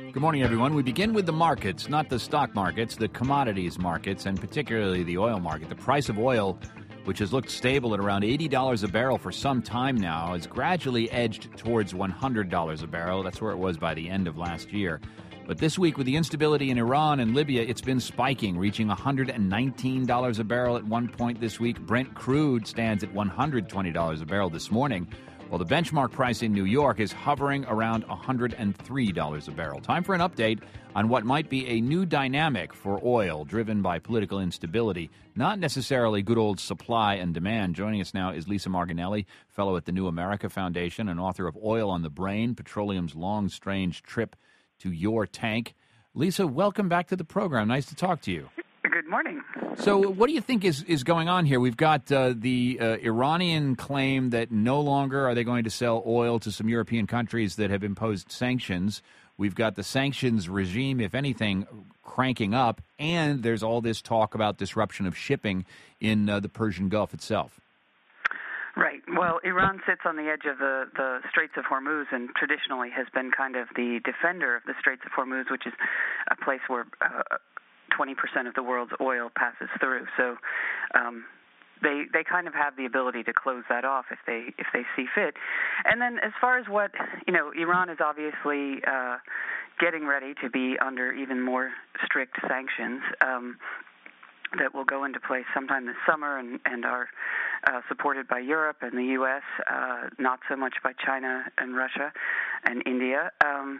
Good morning, everyone. We begin with the markets, not the stock markets, the commodities markets, and particularly the oil market. The price of oil, which has looked stable at around $80 a barrel for some time now, has gradually edged towards $100 a barrel. That's where it was by the end of last year. But this week, with the instability in Iran and Libya, it's been spiking, reaching $119 a barrel at one point this week. Brent crude stands at $120 a barrel this morning, while the benchmark price in New York is hovering around $103 a barrel. Time for an update on what might be a new dynamic for oil driven by political instability, not necessarily good old supply and demand. Joining us now is Lisa Marginelli, fellow at the New America Foundation and author of Oil on the Brain, Petroleum's Long Strange Trip to Your Tank. Lisa, welcome back to the program. Nice to talk to you. Good morning. So what do you think is going on here? We've got the Iranian claim that no longer are they going to sell oil to some European countries that have imposed sanctions. We've got the sanctions regime, if anything, cranking up, and there's all this talk about disruption of shipping in the Persian Gulf itself. Right. Well, Iran sits on the edge of the Straits of Hormuz and traditionally has been kind of the defender of the Straits of Hormuz, which is a place where 20% of the world's oil passes through. So they kind of have the ability to close that off if they see fit. And then as far as what, Iran is obviously getting ready to be under even more strict sanctions that will go into place sometime this summer and are supported by Europe and the U.S., not so much by China and Russia and India.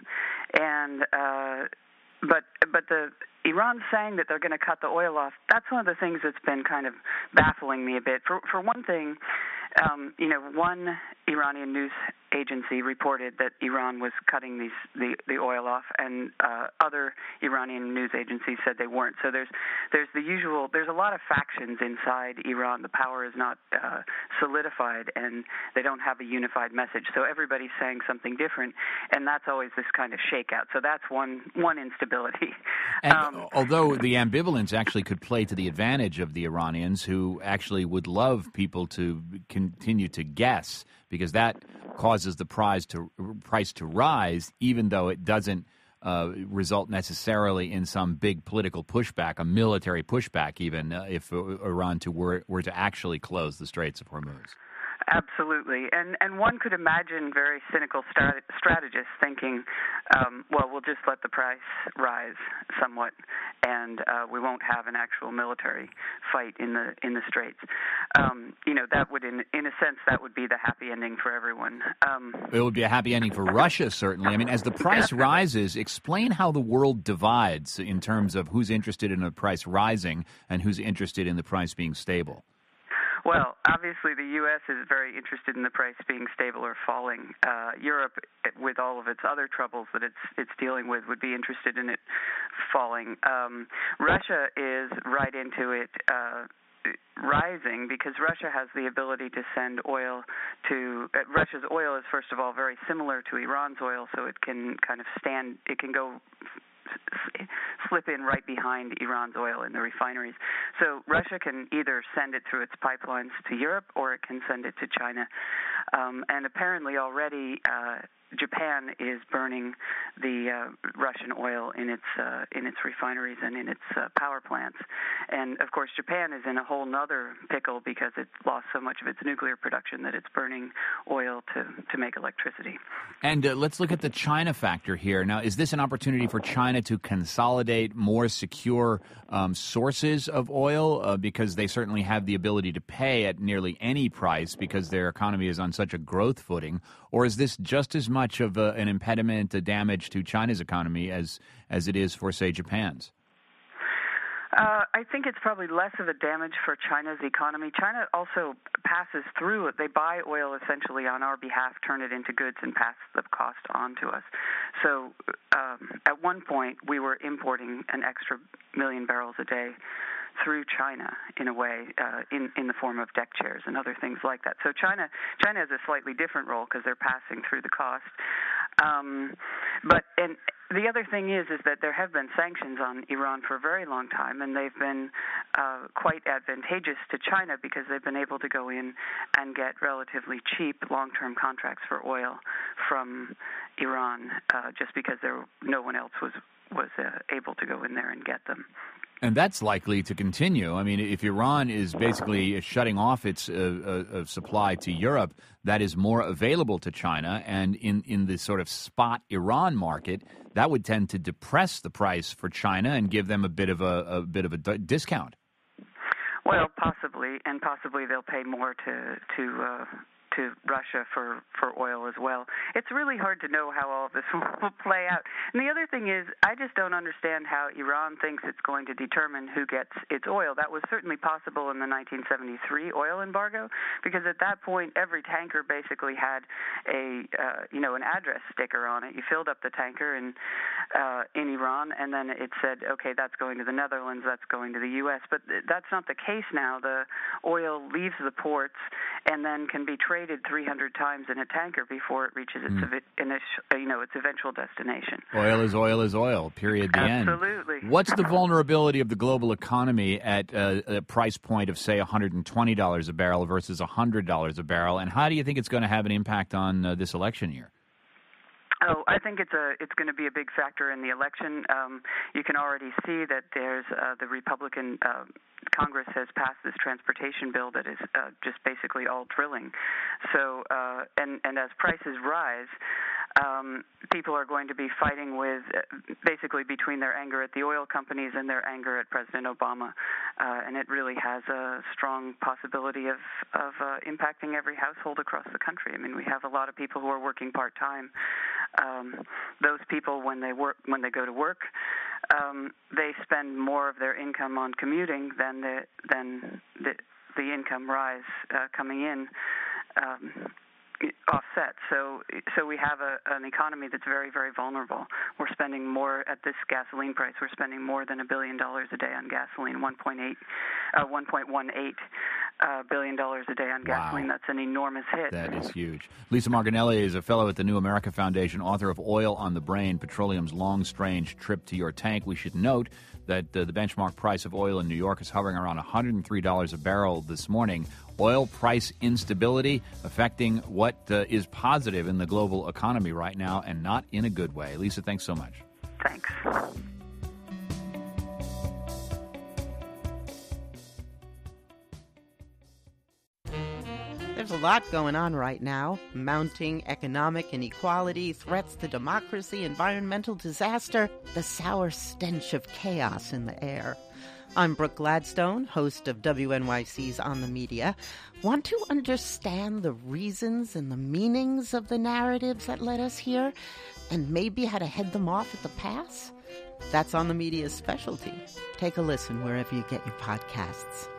But the Iran saying that they're going to cut the oil off, that's one of the things that's been kind of baffling me a bit. For one thing, one Iranian news agency reported that Iran was cutting the oil off, and other Iranian news agencies said they weren't. So there's a lot of factions inside Iran. The power is not solidified, and they don't have a unified message. So everybody's saying something different, and that's always this kind of shakeout. So that's one instability. And although the ambivalence actually could play to the advantage of the Iranians, who actually would love people to continue to guess, because that causes the price to rise, even though it doesn't result necessarily in some big political pushback, a military pushback, even if Iran were to actually close the Straits of Hormuz. Absolutely. And one could imagine very cynical strategists thinking, we'll just let the price rise somewhat, and we won't have an actual military fight in the Straits. That would, in a sense, that would be the happy ending for everyone. It would be a happy ending for Russia, certainly. I mean, as the price rises, explain how the world divides in terms of who's interested in the price rising and who's interested in the price being stable. Well, obviously the U.S. is very interested in the price being stable or falling. Europe, with all of its other troubles that it's dealing with, would be interested in it falling. Russia is right into it rising because Russia has the ability to send oil to Russia's oil is, first of all, very similar to Iran's oil, so it can kind of slip in right behind Iran's oil in the refineries. So Russia can either send it through its pipelines to Europe or it can send it to China. And apparently already Japan is burning the Russian oil in its refineries and in its power plants. And, of course, Japan is in a whole nother pickle because it's lost so much of its nuclear production that it's burning oil to make electricity. And let's look at the China factor here. Now, is this an opportunity for China to consolidate more secure sources of oil because they certainly have the ability to pay at nearly any price because their economy is on such a growth footing? Or is this just as much of an impediment, a damage to China's economy as it is for, say, Japan's? I think it's probably less of a damage for China's economy. China also passes through it. They buy oil essentially on our behalf, turn it into goods, and pass the cost on to us. So at one point, we were importing an extra 1 million barrels a day through China in a way, in the form of deck chairs and other things like that. So China has a slightly different role because they're passing through the cost. And the other thing is that there have been sanctions on Iran for a very long time, and they've been quite advantageous to China because they've been able to go in and get relatively cheap long-term contracts for oil from Iran, just because no one else was able to go in there and get them. And that's likely to continue. I mean, if Iran is basically shutting off its supply to Europe, that is more available to China. And in the sort of spot Iran market, that would tend to depress the price for China and give them a bit of a discount. Well, possibly they'll pay more to Russia for oil as well. It's really hard to know how all of this will play out. And the other thing is, I just don't understand how Iran thinks it's going to determine who gets its oil. That was certainly possible in the 1973 oil embargo, because at that point, every tanker basically had an address sticker on it. You filled up the tanker in Iran, and then it said, okay, that's going to the Netherlands, that's going to the U.S. But that's not the case now. The oil leaves the ports and then can be traded 300 times in a tanker before it reaches its eventual destination. Oil is oil is oil, period, the end. Absolutely. What's the vulnerability of the global economy at a price point of, say, $120 a barrel versus $100 a barrel, and how do you think it's going to have an impact on this election year? Oh, I think it's going to be a big factor in the election. You can already see that there's the Republican Congress has passed this transportation bill that is just basically all drilling. So, and as prices rise, people are going to be fighting with basically between their anger at the oil companies and their anger at President Obama, and it really has a strong possibility of impacting every household across the country. I mean, we have a lot of people who are working part-time. Those people, when they go to work, they spend more of their income on commuting than the income rise coming in offset. So we have an economy that's very, very vulnerable. We're spending more at this gasoline price. We're spending more than $1 billion a day on gasoline, $1.18 billion a day on gasoline. Wow. That's an enormous hit. That is huge. Lisa Margonelli is a fellow at the New America Foundation, author of Oil on the Brain, Petroleum's Long, Strange Trip to Your Tank. We should note that the benchmark price of oil in New York is hovering around $103 a barrel this morning. Oil price instability affecting what is positive in the global economy right now, and not in a good way. Lisa, thanks so much. Thanks. There's a lot going on right now. Mounting economic inequality, threats to democracy, environmental disaster, the sour stench of chaos in the air. I'm Brooke Gladstone, host of WNYC's On the Media. Want to understand the reasons and the meanings of the narratives that led us here, and maybe how to head them off at the pass? That's On the Media's specialty. Take a listen wherever you get your podcasts.